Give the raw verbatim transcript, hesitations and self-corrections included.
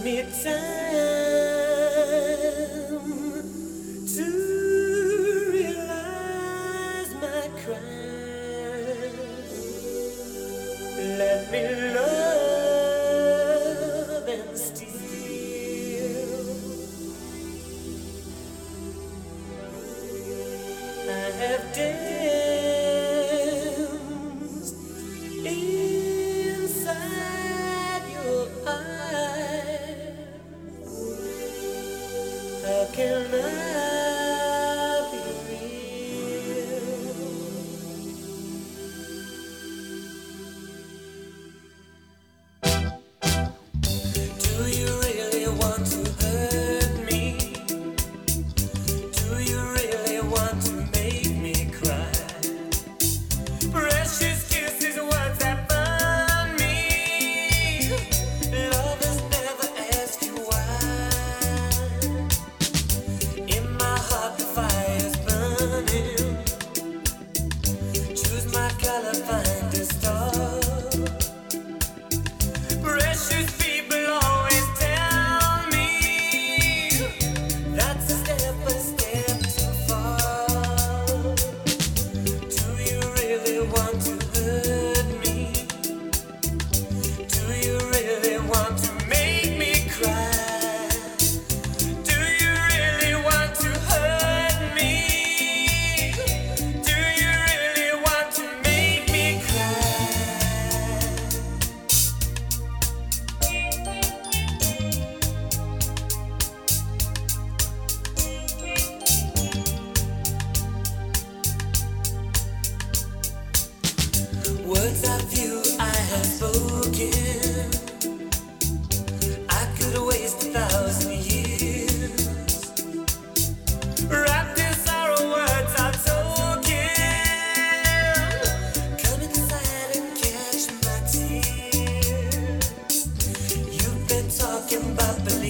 me time to realize my crime. Let me love and steal. I have danced inside your eyes. How can I be real? Do you really want to hurt me? Do you really want to make me cry? Precious kisses, words that burn me. Lovers never ask you why. In my heart the fire's burning. Choose my color, find a star. Precious people always tell me that's a step, a step too far. Do you really want to hurt me? Do you really want to make me cry? Do you really want to hurt me? Do you really want to make me cry? Words of you I have spoken, I could waste a thousand years. Wrapped in sorrow, words are token. Come inside and catch my tears. You've been talking about belief.